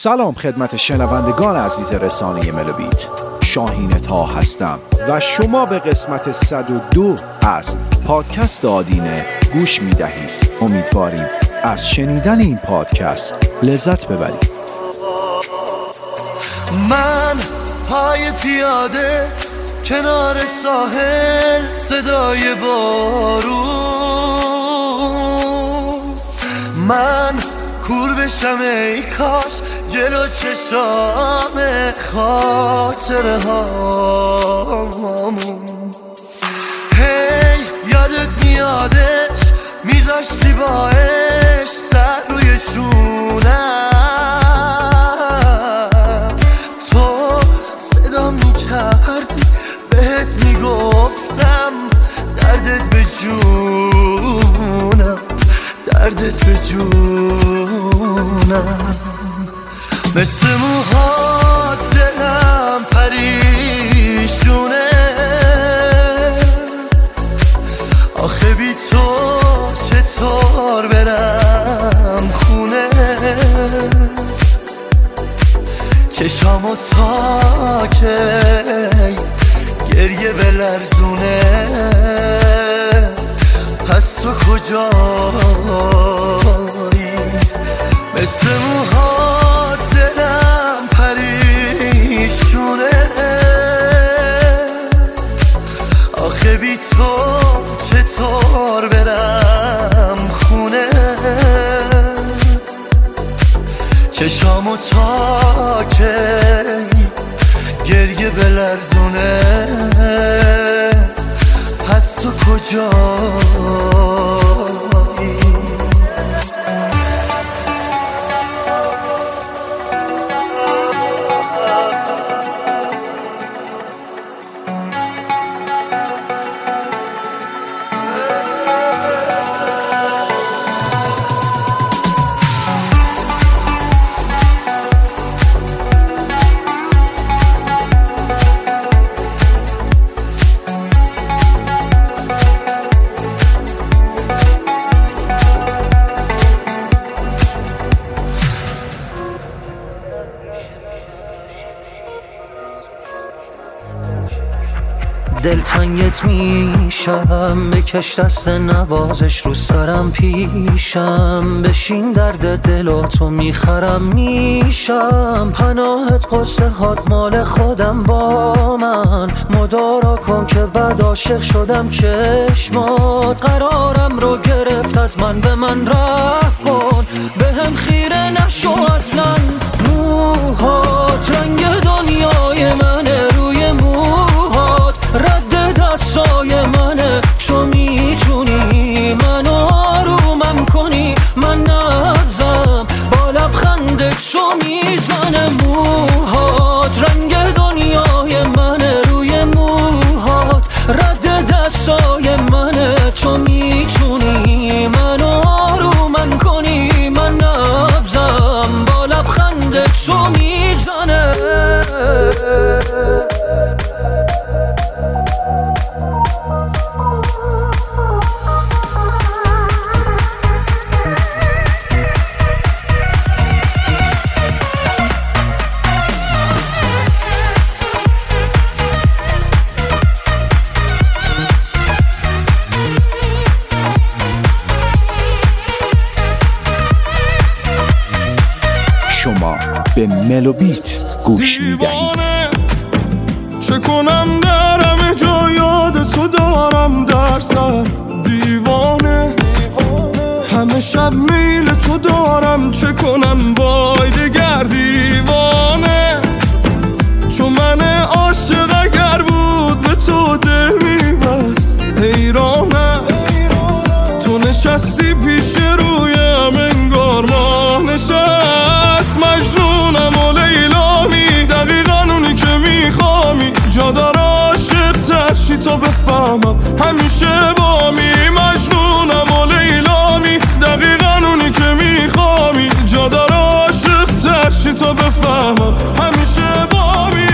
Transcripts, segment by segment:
سلام خدمت شنوندگان عزیز رسانه ملوبیت، شاهین طاها هستم و شما به قسمت 102 از پادکست آدینه گوش میدهید. امیدواریم از شنیدن این پادکست لذت ببرید. من پای پیاده کنار ساحل، صدای بارون، من کور بشم ای کاش جلو چشام خاطره هامون. هی یادت میادش میذاشتی با عشق سر روی شونم، تو صدا میکردی بهت میگفتم دردت به جونم، دردت به جونم. مثل موهات دلم پریشونه، آخه بی تو چطور برم خونه. چشامو تا که گریه بلرزونه، پس تو کجایی؟ مثل موهات دلم پریشونه، آخه بی تو چطور برم خونه. چشامو تا که گریه بلرزونه، پس تو کجایی؟ دلتنگت میشم، بکش دست نوازش رو سرم پیشم، بشین درد دلاتو میخرم میشم، پناهت قصه هات مال خودم با من، مدارا کن که بعد عاشق شدم چشمات، قرارم رو گرفت از من به من راه کن، به هم خیره نشو اصلا. موهات رنگ دنیای منه، روی موهات رد دستای منه، تو میتونی منو آرومم کنی، من نبزم با لبخندت تو میزنه. موهات رنگ دنیای منه، روی موهات رد دستای منه، تو میتونی منو آرومم کنی، من نبزم با لبخندت تو میزنه. شما به ملوبیت گوش میدهید. چه کنم در همه جا یاد تو دارم در سر دیوانه، همه شب میل تو دارم، چه کنم وای دگر دیوانه. چون من عاشق اگر بود به تو دل میبست حیرانه، تو نشستی پیش رویم انگار ماه نشست، مجنونم و لیلامی، دقیقا اونی که میخوامی، جا داره عاشق تر شی تا بفهمم همیشه بامی، مجنونم و لیلامی، دقیقا اونی که میخوامی، جا داره عاشق تر شی تا بفهمم همیشه بامی.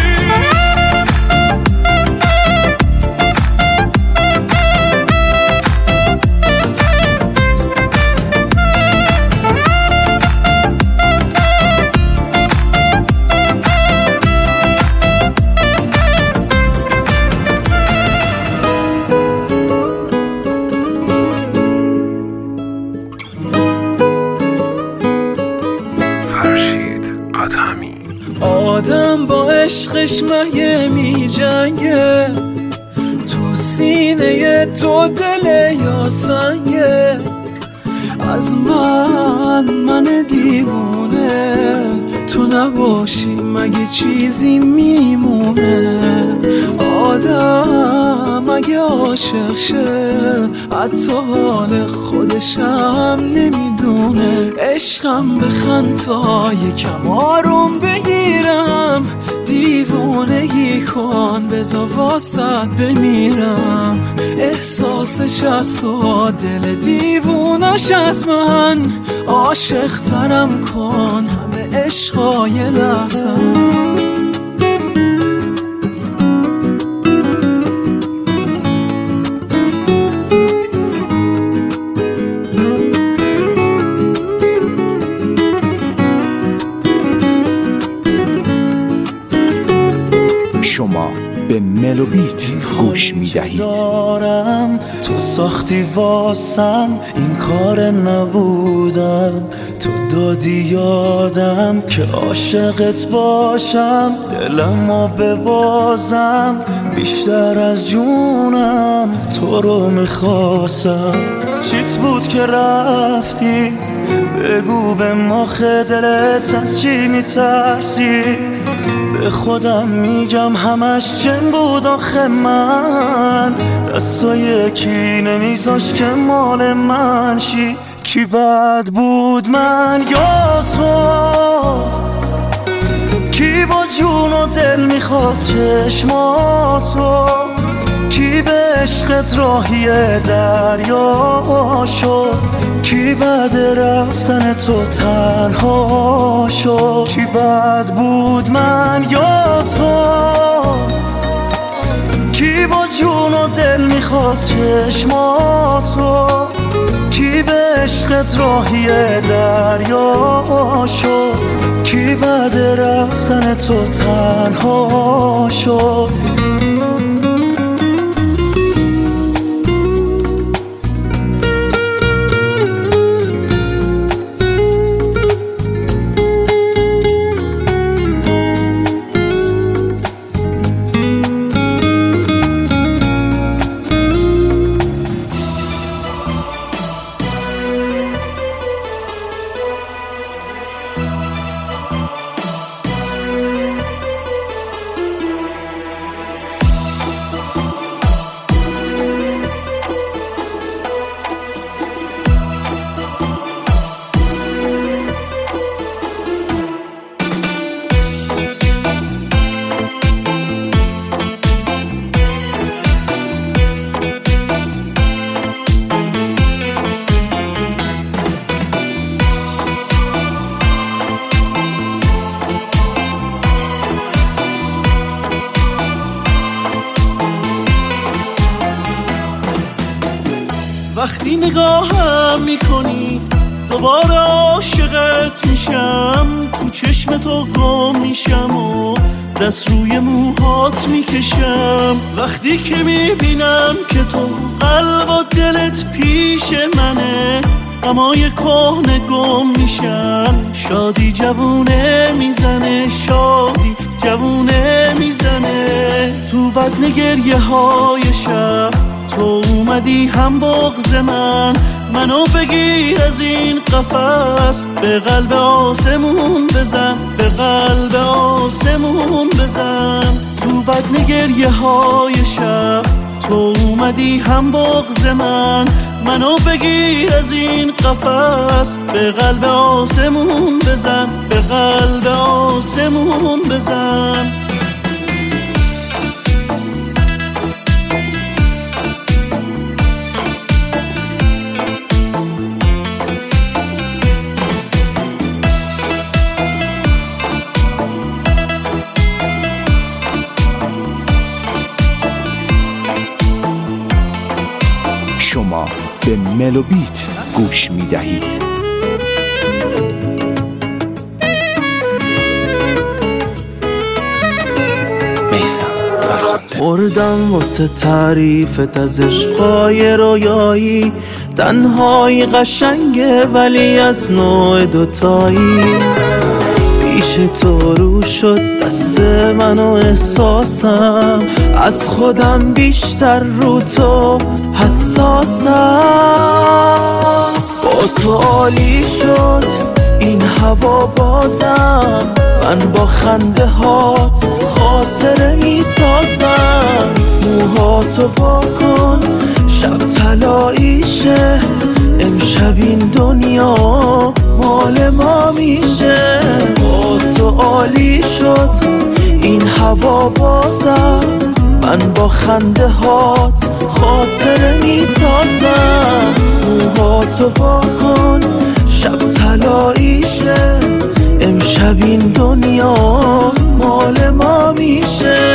فقط همین. آدم با عشقش مگه می جنگه، تو سینه تو دل یا سنگه. از من دیوونه، تو نباشی مگه چیزی میمونه. آدم مگه عاشق شه، حتی حال خودشم نمیدونه. عشقم بخند تا یکم آروم بگیرم، دیوونگی کن بذار واسط بمیرم. احساسش از تو دل دیوونش از من، عاشق ترم کن همه عشقای لحظم. شما به ملوبیت گوش میدهید. تو ساختی واسم این کار نبودم، تو دادی یادم که عاشقت باشم. دلمو ببازم بیشتر از جونم، تو رو میخواستم. چیت بود که رفتی، بگو به مخ دلت از چی میترسید. به خودم میگم همش جن بود آخه من، دستای کی نمیذاش که مال من شی. کی بد بود من یا تو، کی با جون و دل میخواست چشماتو، کی به عشقت راهی دریا شد، کی بعد رفتن تو تنها شد. کی بد بود من یا تو، کی با جون و دل میخواست چشماتو، کی به عشقت راهی دریا شد، کی بعد رفتن تو تنها شد. وقتی نگاهم میکنی دوباره عاشقت میشم، تو چشم تو گم میشم و دست روی موهات میکشم. وقتی که میبینم که تو قلب و دلت پیش منه، غمای کهنه گم میشن. شادی جوونه میزنه، شادی جوونه میزنه. تو بدن گریه های شب تو اومدی هم بغض منو بگیر از این قفس، به قلب آسمون بزن، به قلب آسمون بزن. تو بدن گریه های شب تو اومدی هم بغض منو بگیر از این قفس، به قلب آسمون بزن، به قلب آسمون بزن. شما به ملوبیت گوش می دهید. خوردم واسه تعریفت از عشقای رویایی، تنهایی قشنگه ولی از نوع دوتایی. بی پیش تو رو شد دست من و احساسم، از خودم بیشتر رو تو حساسم. با تو عالی شد این هوا بازم، من با خنده هات خاطره می سازم. موهاتو وا کن شب طلاییشه، امشب این دنیا مال ما میشه. با تو عالی شد این هوا بازم، من با خنده هات خاطره می سازم. موهاتو وا کن شب طلاییشه، امشب این دنیا مال ما میشه.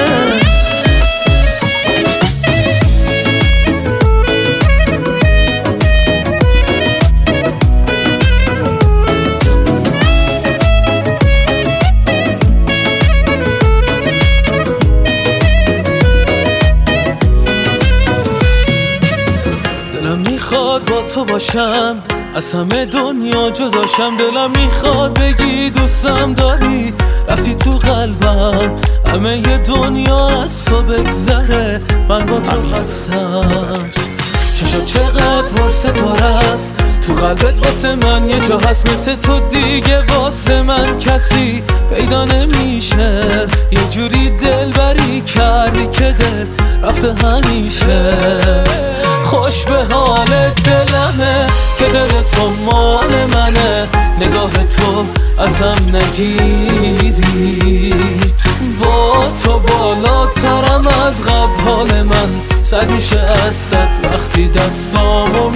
دلم میخواد با تو باشم، از همه دنیا جداشم. دلم میخواد بگی دوستم داری، رفتی تو قلبم، همه ی دنیا از تو بگذره، من با تو هستم. چشا چقدر پر ستاره است تو قلبت، واسه من یه جا هست مثل تو دیگه واسه من کسی پیدا نمیشه. یه جوری دل بری کردی که دل رفته همیشه. خوش به حال دلمه که دل تو مال منه، نگاه تو ازم نگیری. با تو بالاترم از قبل، حال من سد میشه از صد وقتی دستامو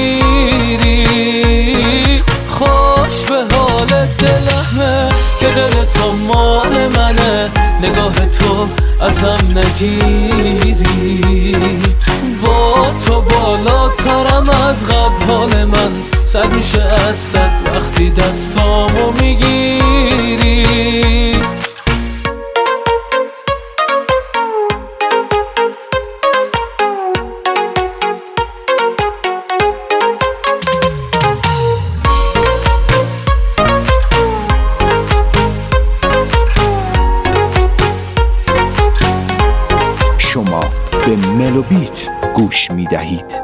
میگیری. خوش به حال دلمه که دل تو مال منه، نگاه تو ازم نگیری. با تو بالاترم از قبل، حال من سد میشه از صد وقتی دستامو میگیری. شما به ملوبیت گوش می دهید.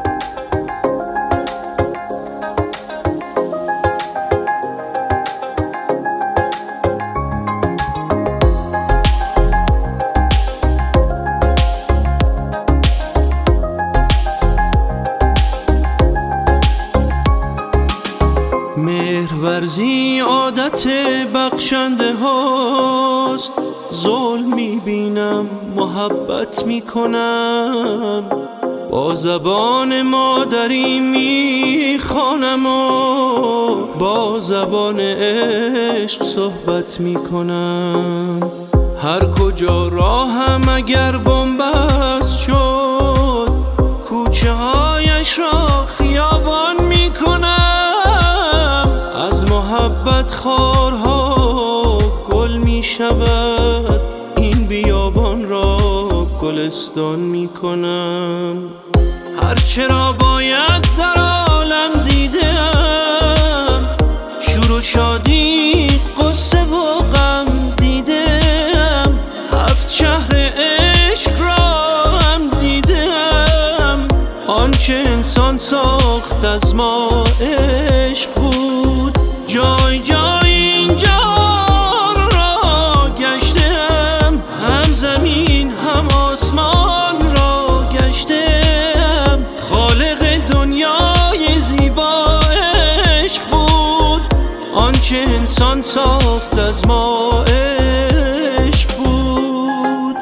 مهرورزی عادت بخشنده هاست، ظلم میبینم محبت میکنم. با زبان مادری میخوانم و با زبان عشق صحبت میکنم. هر کجا راهم اگر بنبست شد، کوچه هایش را خیابان میکنم. از محبت خارها گل میشود، این بیابان را گلستان میکنم. هرچه را باید در عالم دیدم، شور و شادی قصه و غم دیدم. هفت شهر عشق را هم دیدم، آنچه انسان ساخت از ما عشق بود. جای جای این جهان را گشتم، هم زمین هم آسمان را گشتم. خالق دنیای زیبا عشق بود، آنچه انسان ساخت از ما عشق بود.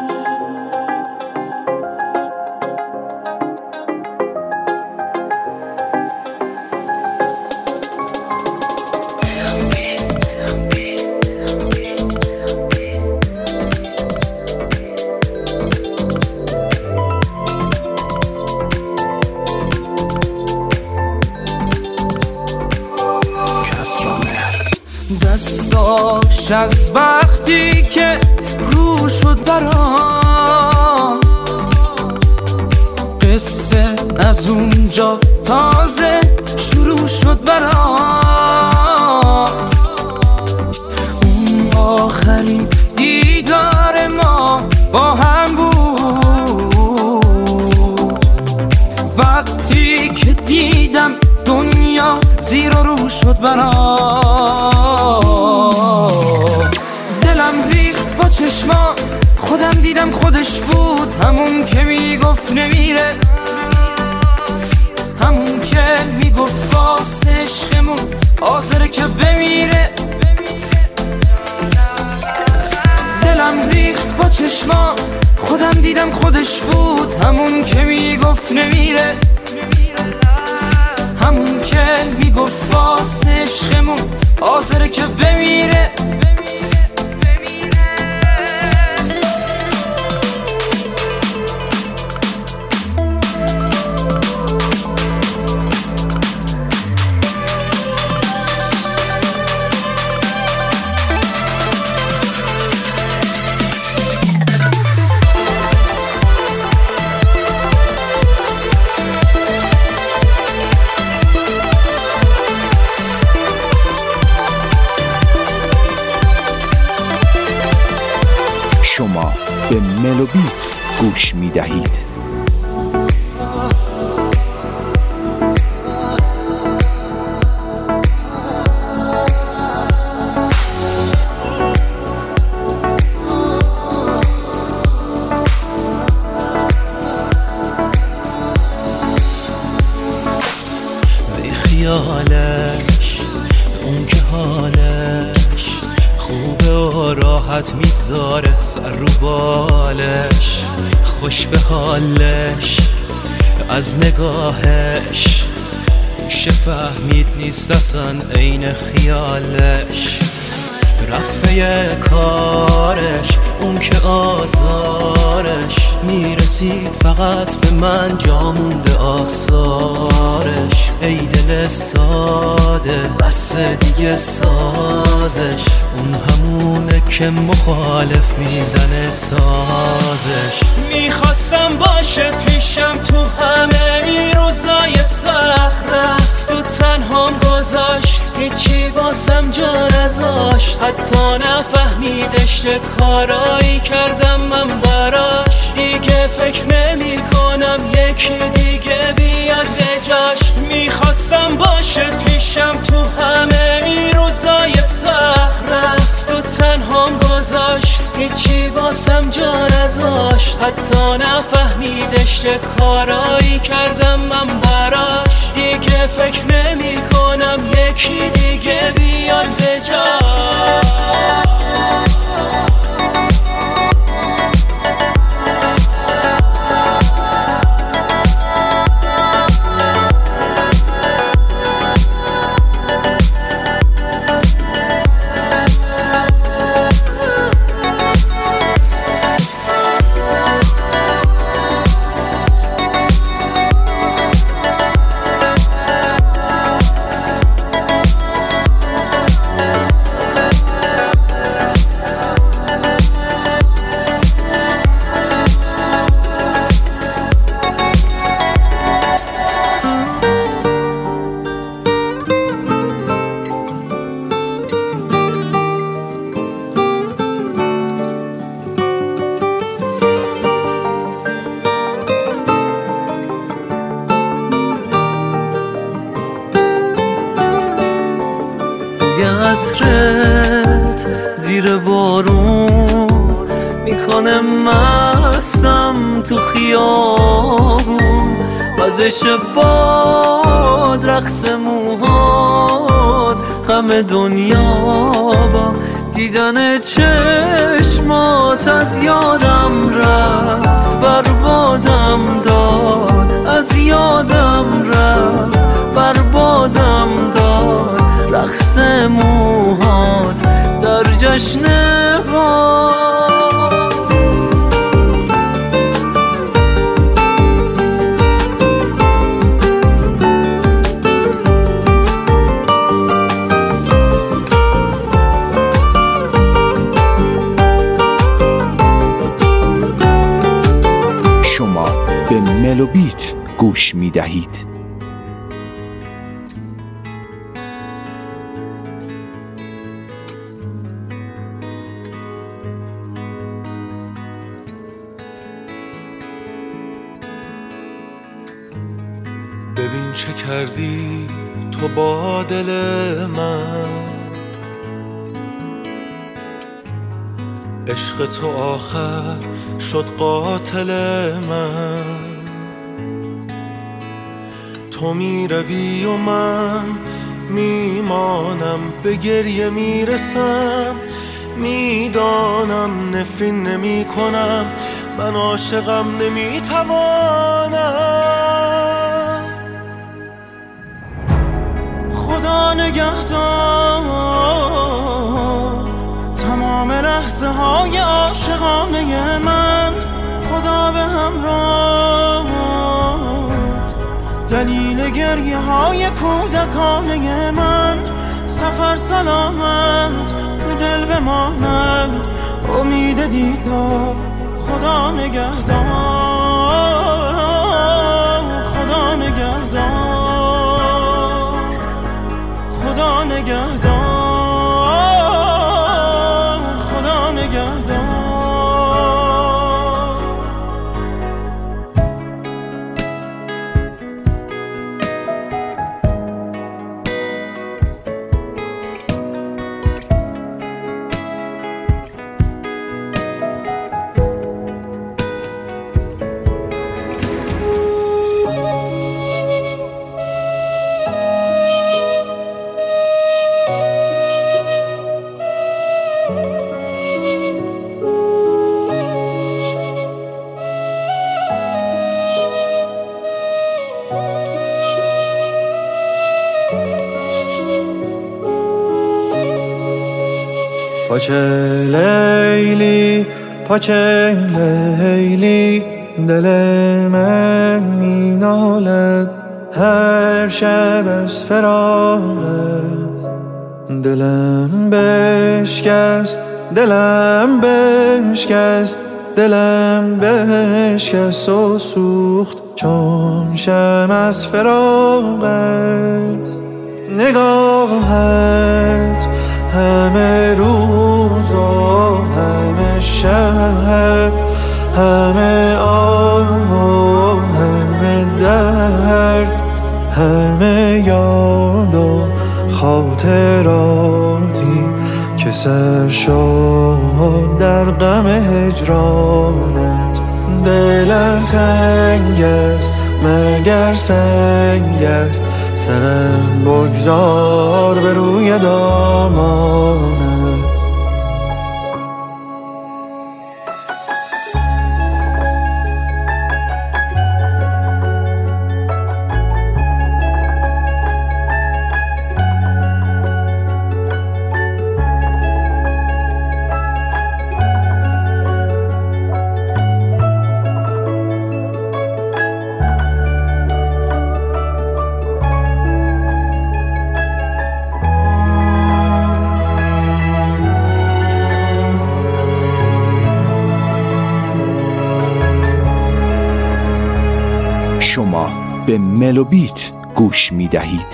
دستاش از وقتی که رو شد برام، قصه از اونجا تازه شروع شد برام. اون آخرین دیدار ما با هم بود، وقتی که دیدم دنیا زیر و رو شد برام. دلم ریخت با چشما، خودم دیدم خودش بود، همون که میگفت نمیره، همون که میگفت واسه عشقمون حاضره که بمیره. دلم ریخت با چشما، خودم دیدم خودش بود، همون که میگفت نمیره، همون که میگفت واسه عشقمون حاضره که بمیره. شما به ملوبیت گوش می دهید. بی خیالش اون که حالش خوبه و راحت میذاره سر رو بالش، خوش به حالش از نگاهش میشه فهمید نیست اصلا عین خیالش. رفته کارش اون که آزارش میرسید فقط به من، جا مونده آثارش. ای دل ساده بس دیگه سازش، اون همونه که مخالف میزنه سازش. میخواستم باشه پیشم تو همه این روزای سخت، رفت و تنهام گذاشت، هیچی واسم جا نذاشت، حتی نفهمیدش چه کارایی کردم من براش. دیگه فکر نمی کنم یکی دیگه بیاد به جاش. میخواستم باشه پیشم تو همه این روزای سخت، رفت و تنهام گذاشت، هیچی واسم جا نذاشت، حتی نفهمیدش چه کارایی کردم من براش. دیگه فکر نمی کنم یکی دیگه بیاد به جاش. عطرت زیر بارون میکنه مستم تو خیابون، وزش باد رقص موهات، غم دنیا با دیدن چشمات از یادم رفت، بربادم داد از یادم رفت، بربادم داد رقص موهات در جشن ها. شما به ملوبیت گوش می دهید. چه کردی تو با دل من؟ عشق تو آخر شد قاتل من. تو میروی و من میمانم، به گریه میرسم، میدانم نفرین نمی کنم، من عاشقم نمیتوانم. خدا نگهدار تمام لحظه های عاشقانه من، خدا به همراه دلیل گریه های کودکانه من، سفر سلامت به دل بماند، امید دیدار خدا نگهدار، خدا نگهدار، خدا نگهدار، خدا نگهدار. پاچه لیلی پاچه لیلی، دل من می نالد هر شب از فراقت. دلم بشکست، دلم بشکست، دلم بشکست و سوخت چون شمع از فراقت. نگاهت همه روز و همه شب، همه آه و همه درد، همه یاد و خاطراتی که سر شد در غم هجرانت. دلم تنگ است مگر سنگ است، سرم بگذار به روی دامانت. شما به ملوبیت گوش می دهید.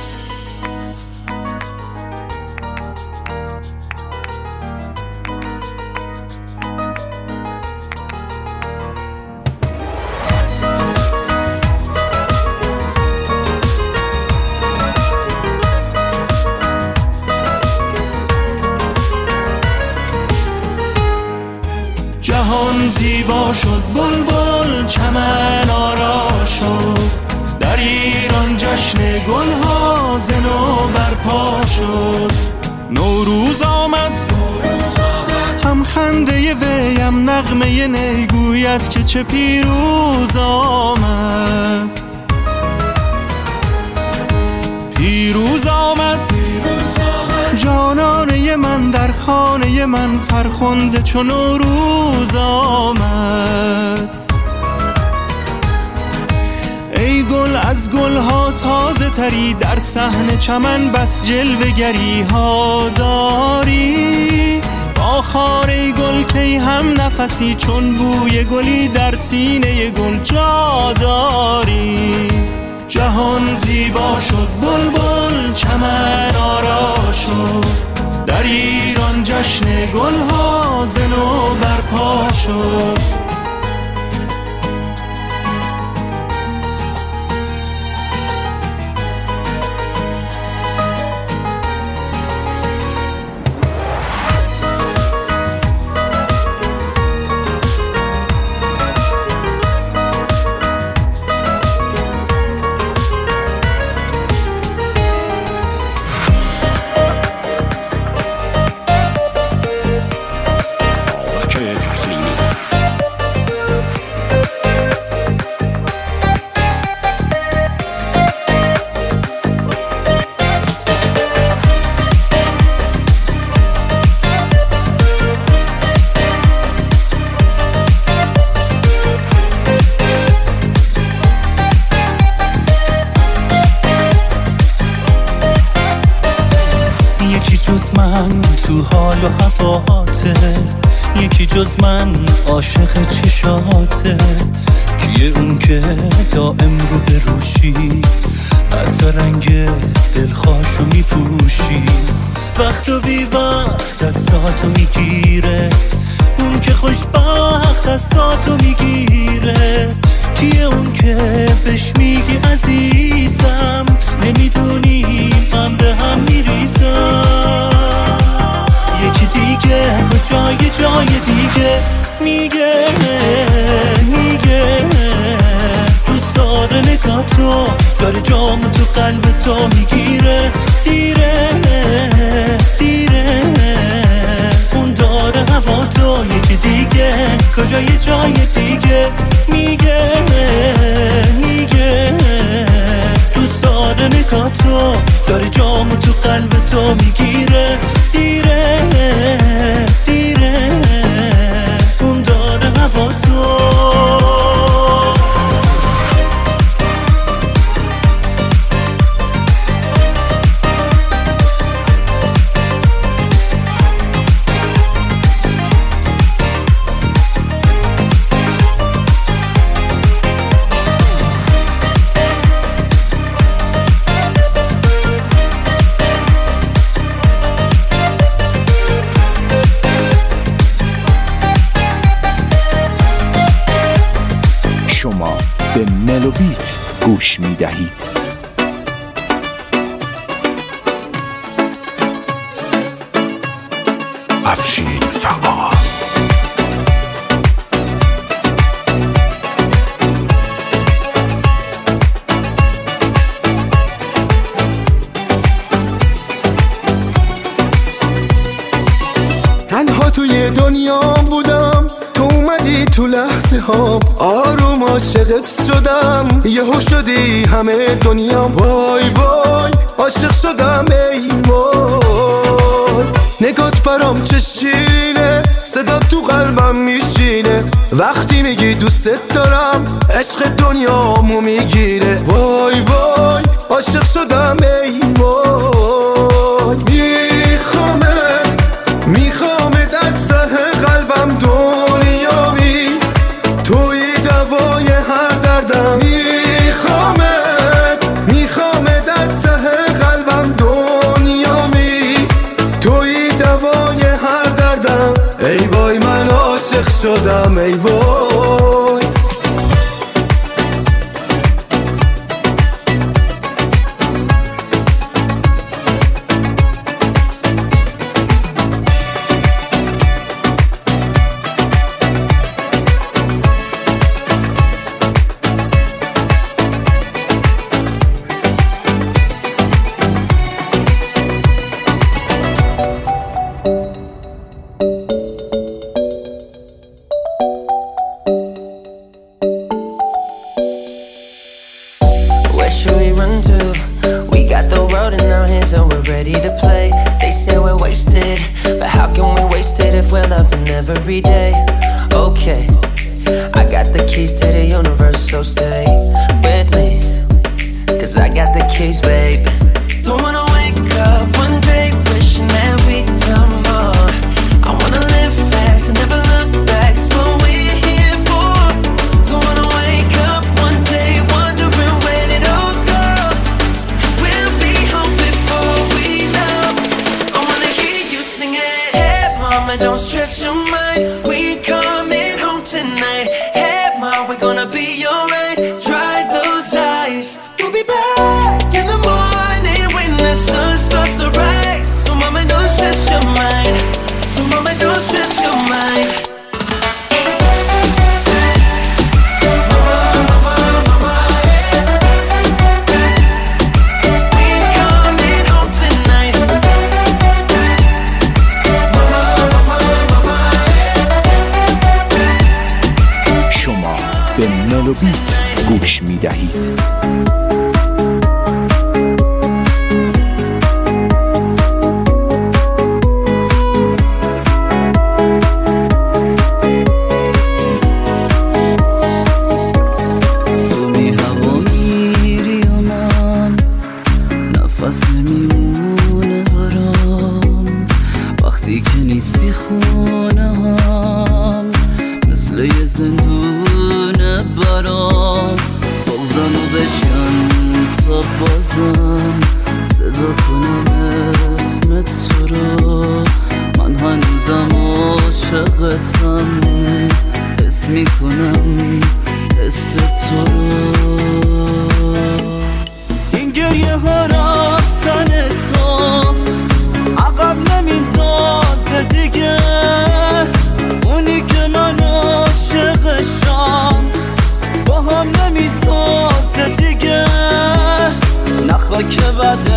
جهان زیبا شد، بلبل چمن آرا شد، در ایران جشن گلها ز نو برپا شد. نوروز آمد هم خنده ویم نغمه نیگوید که چه پیروز آمد. پیروز آمد جانانه من در خانه من، فرخنده چون نوروز آمد. ای گل از گلها تازه تری، در صحن چمن بس جلوه گری ها داری. با خاره گل کی هم نفسی، چون بوی گلی در سینه گل جا داری. جهان زیبا شد، بلبل چمن آرا شد، در ایران جشن گلها ز نو برپا شد. چشاته، یکی جز من عاشق چشاته. کیه اون که دائم رو به روشی، حتی رنگ دلخواشو میپوشی. وقت و بی وقت دستاتو میگیره، اون که خوشبخت دستاتو میگیره. کیه اون که بهش میگی عزیزم، نمیدونیم من به هم میریزم. یکی دیگه جای دیگه میگه دوست داره نگاه تو، داره جام تو قلب تو میگیره. دیره اون داره هوا تو. یکی دیگه کجای جای دیگه میگه دوست داره نگاه تو، داره جام تو قلب تو میگیره. دیره اون داره هوا تو. شما به ملوبیت گوش می دهید. افشین فعال. تنها توی دنیا بودم، تو اومدی تو لحظه ها، آروم عاشقت شدم. یهو شدی همه دنیا، وای وای عاشق شدم ای وای. نگات برام چه شیرینه، صدا تو قلبم میشینه. وقتی میگی دوست دارم، عشق دنیامو میگیره. وای وای عاشق شدم ای وای. میخوامت از ته قلبم دنیامی، توی دوای هر دردم. میخوامت از ته قلبم دنیامی، توی دوای هر دردم. ای وای من عاشق شدم ای وای. Every day, okay, I got the keys to the universe, so stay with me, 'cause I got the keys, babe. Don't wanna wake up one day wishing that we'd done more. I wanna live fast and never look back, it's what we're here for. Don't wanna wake up one day wondering where did it all go, 'cause we'll be home before we know. I wanna hear you sing it. Hey mama, don't stress your mind, we coming home tonight. Hey ma, we're gonna be alright. Dry those eyes, we'll be back in the morning when the sun starts to rise. So mama, don't stress your mind. So mama, don't stress your mind. به ملوبیت گوش می دهید. وقتی که نیستی خون خانه‌ام مثل یه زندونه برام، بغضمو بشکن تا بازم صدا کنم اسم تو رو. من هنوزم عاشقتم، حس میکنم حس تو رو. این گریه ها رفتن تو عقب نمیندازه دیگه، اونی که من عاشقشم با هم نمیسازه دیگه. نخوا که بد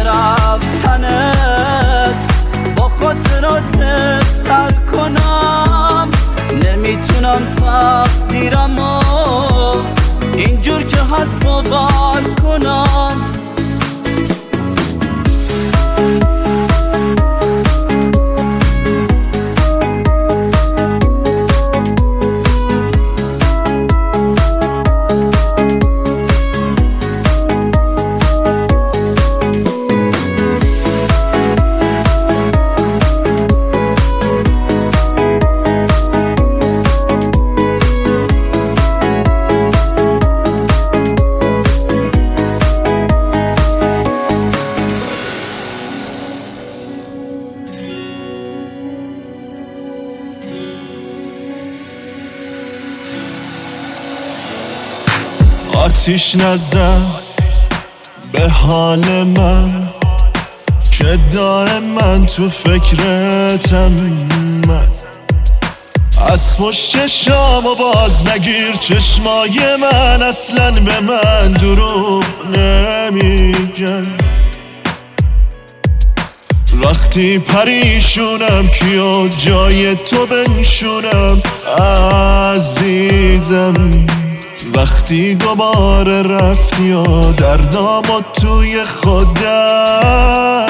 رفتنت با خاطراتت سر کنم، نمیتونم تقدیرمو اینجور که هست باور کنم. آتیش نزن به حال من که دائما تو فکرتم. من از پشت چشامو باز نگیر، چشمای من اصلا به من دروغ نمیگن. وقتی پریشونم کیو جای تو بنشونم عزیزم. وقتی دوباره رفتی و دردامو توی خودم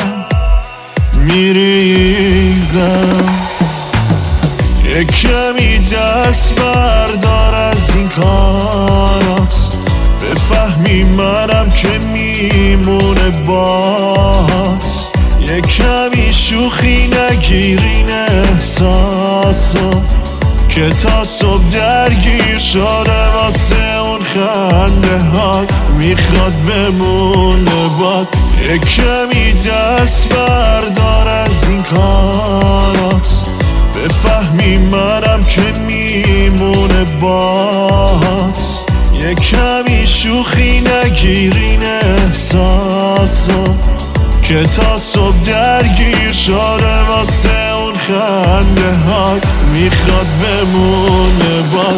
میریزم. یک کمی دست بردار از این کارات، بفهمی منم که میمونه باهات. یک کمی شوخی نگیرین احساسو که تا صبح درگیر شده واسه اون خنده هات، میخواد بمونه باد. یک کمی دست بردار از این کارات، بفهمی منم که میمونه باهات. یک کمی شوخی نگیرین احساسو که تا صبح درگیر شده واسه اون خنده هات، میخواد بمونه باد.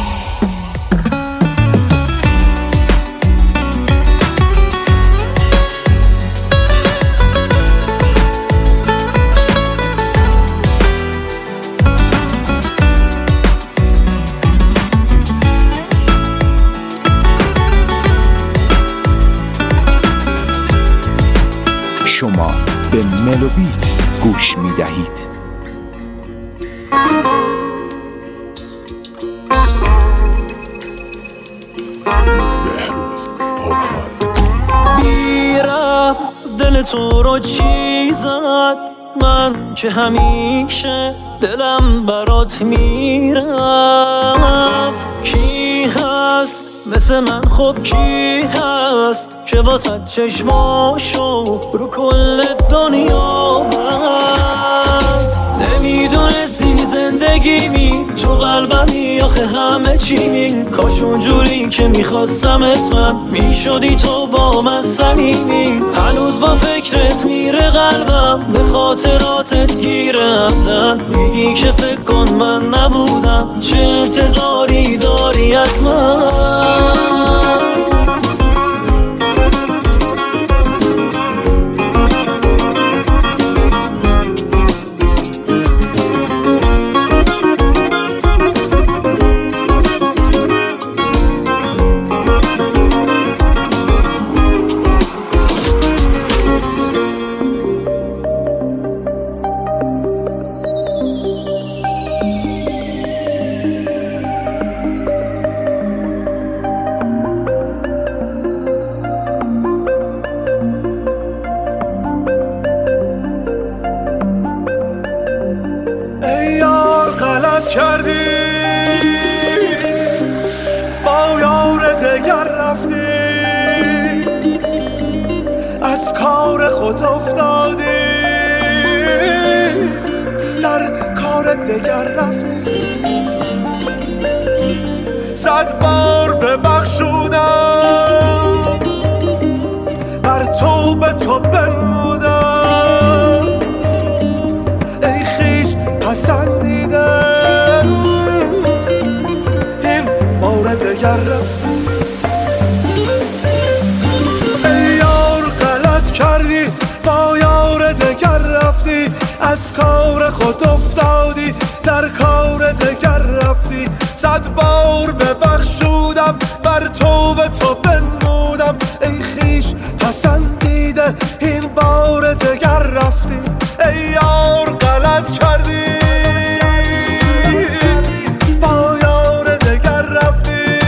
شما به ملوبیت گوش می دهید. بیرم دل تو رو چی زد، من که همیشه دلم برات میرفت. کی هست مثل من، خب کی هست که واسه چشماشو رو کل دنیا بست. نمیدونستی زندگیمی تو قلبمی، آخه همه چیمی کاش اونجوری که میخواستمت من میشدی تو با من صمیمی. هنوز با فکرت میره قلبم، به خاطراتت گیرم. میگی که فکر کن من نبودم، چه انتظاری داری از من؟ از کار خود افتادی، در کار دگر رفتی. 100 بار ببخشودم، بر تو به تو بنمودم، ای خویش پسندیدم، این بار دگر رفتی. ای یار غلط کردی، با یار دگر رفتی، از کار خود افتادی، در کار دگر رفتی. 100 بار ببخشودم، بر تو به تو بنمودم، ای خویش پسندیده، این بار دگر رفتی. ای یار غلط کردی، با یار دگر رفتی،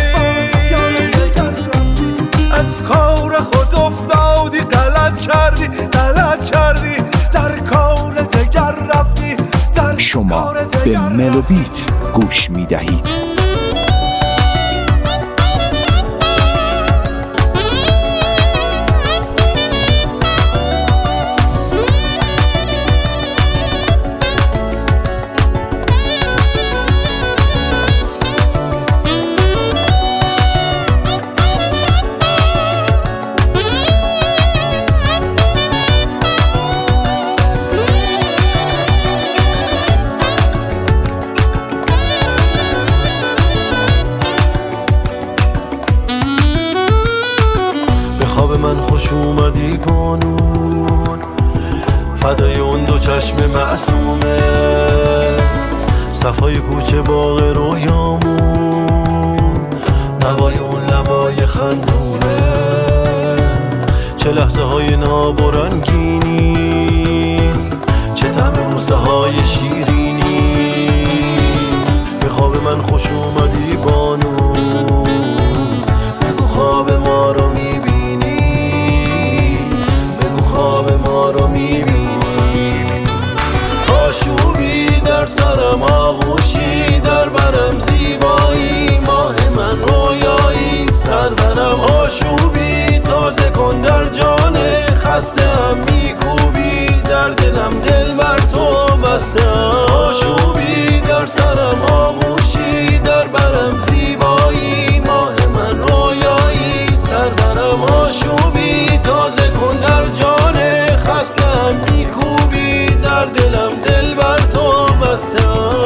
از کار خود افتادی، غلط کردی، غلط کردی، در کار دگر رفتی. شما به ملوبیت گوش می دهید. من خوش اومدی بانون، فدای اون دو چشم معصومه، صفای کوچه باغ رویامون، نوای اون لبای خندونه، چه لحظه های ناب و رنگینی، چه طعم بوسه های شیرینی. به خواب من خوش اومدی بانون، بگو خواب ما رو میبینی، خواب ما رو میبینی. آشوبی در سرم، آغوشی در برم، زیبایی ماه من، رویایی سرورم. آشوبی تازه کن در جان خسته هم، میکوبی در دلم، دل بر تو بسته. آشوبی در سرم، آغوشی در برم، زیبایی ماه من، رویایی سرورم. آشوبی تازه کن در جان خستم، میکوبی در دلم، دل بر تو بستم.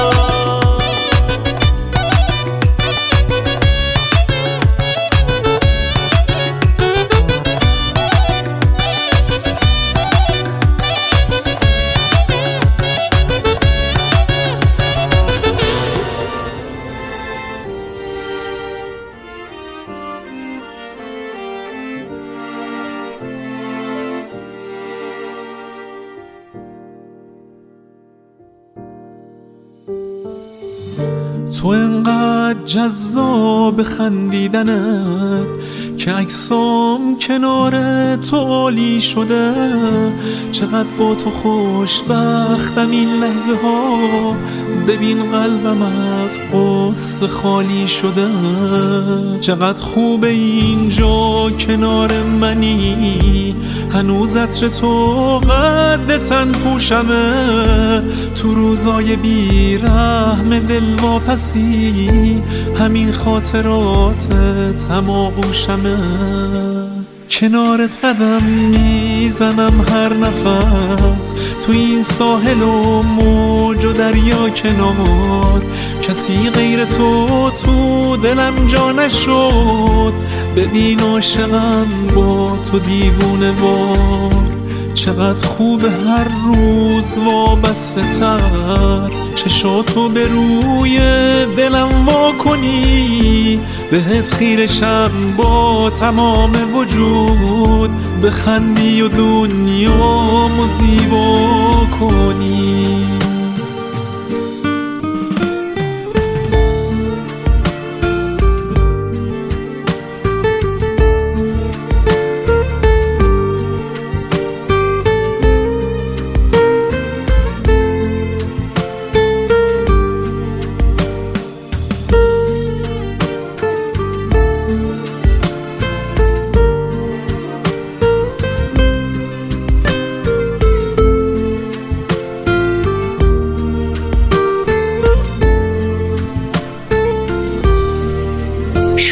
تو انقدر جذاب خندیدنت که عکسام کنار تو عالی شده. چقدر با تو خوشبختم این لحظه ها، ببین قلبم از غصه خالی شده. چقدر خوبه اینجا کنار منی، هنوز عطر تو قد تن پوشمه. تو روزای بیرحم دل واپسی، همین خاطراتت هم آغوشمه. کنارت قدم میزنم هر نفس، تو این ساحل و موج و دریا کنار. کسی غیر تو تو دلم جا نشد، ببین عاشقم با تو دیوونه وار. چقدر خوبه هر روز وابسته تر، چشاتو به روی دلم وا کنی. بهت خیرشم با تمام وجود، بخندی و دنیامو زیبا کنی.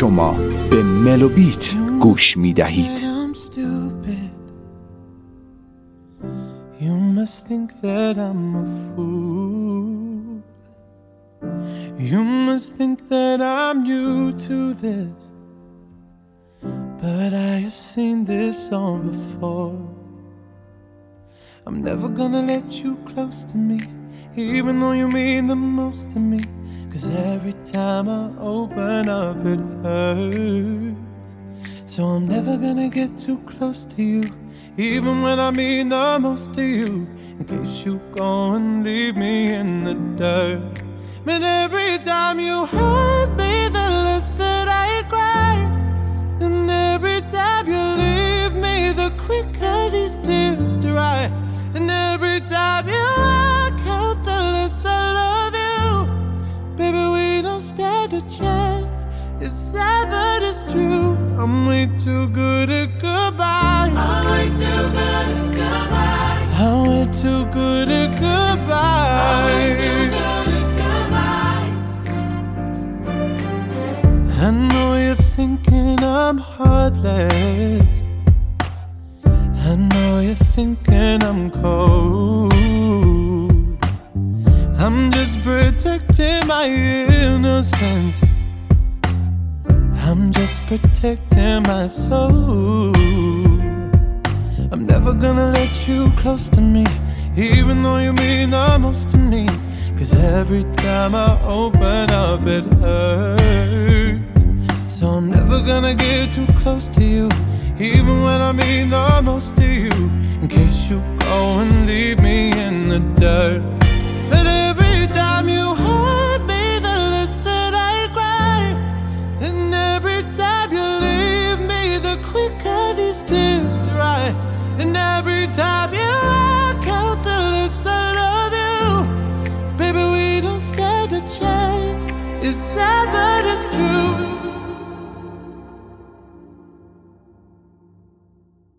شما به ملوبیت گوش می دهید. You must think that I'm a fool. You must think that I'm new to this, but I have seen this song before. I'm never gonna let you close to me, even though you mean the most to me. 'Cause every time I open up it hurts. So I'm never gonna get too close to you, even when I mean the most to you, in case you go and leave me in the dirt. But every time you hurt me, the less that I cry. And every time you leave me, the quicker these tears dry. And every time you walk out, the less I love you. Baby, we don't stand a chance. It's sad but it's true. I'm way too good at goodbye. I'm way too good at goodbye. I'm way too good at goodbye. I'm way too good at goodbye. I know you're thinking I'm heartless. I know you're thinking I'm cold. I'm just protecting my innocence. I'm just protecting my soul. I'm never gonna let you close to me, even though you mean the most to me. 'Cause every time I open up it hurts. So I'm never gonna get too close to you, even when I mean the most to you, in case you go and leave me in the dirt. But every time you hurt me, the less that I cry. And every time you leave me, the quicker these tears dry. And every time you